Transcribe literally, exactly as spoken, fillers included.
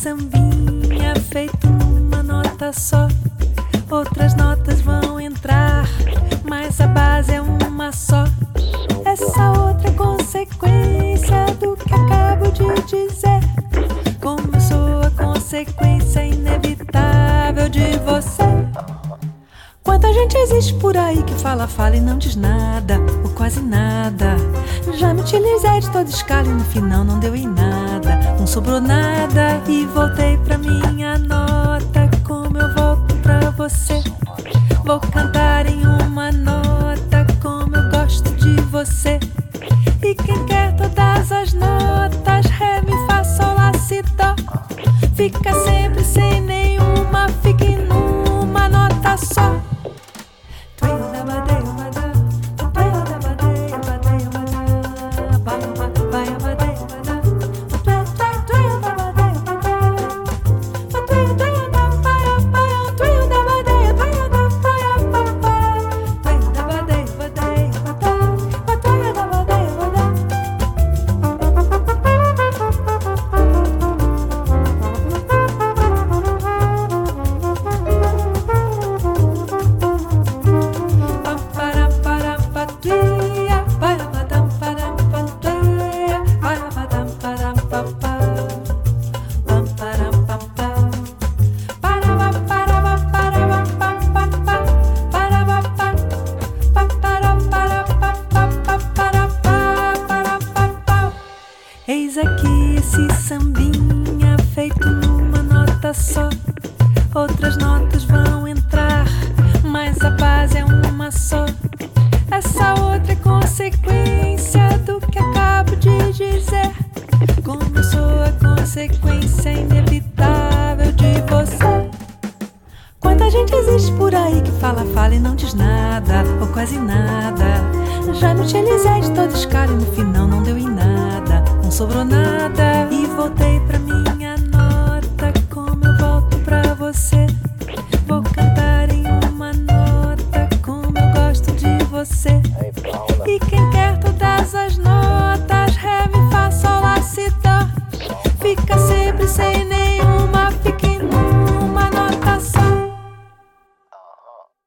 sambinha feito numa nota só. Outras notas vão entrar, mas a base é uma só. Essa outra é consequência do que acabo de dizer. Como eu sou a consequência inevitável de você. Quanta gente existe por aí que fala, fala e não diz nada, ou quase nada. Já me utilizei de toda escala e no final não deu em nada. Não sobrou nada e voltei pra minha nota. Como eu volto pra você? Vou cantar em uma nota como eu gosto de você. E quem quer todas as notas, ré, mi, fá, sol, lá, si, dó, fica sempre sem nenhuma, fique numa nota só. Eis aqui esse sambinha feito numa nota só. Outras notas vão entrar, mas a base é uma só. Essa outra é consequência do que acabo de dizer. Como eu sou a consequência inevitável de você. Quanta gente existe por aí que fala, fala e não diz nada, ou quase nada. Já me utilizei de toda escala e no final não deu em nada. Não sobrou nada e voltei pra mim.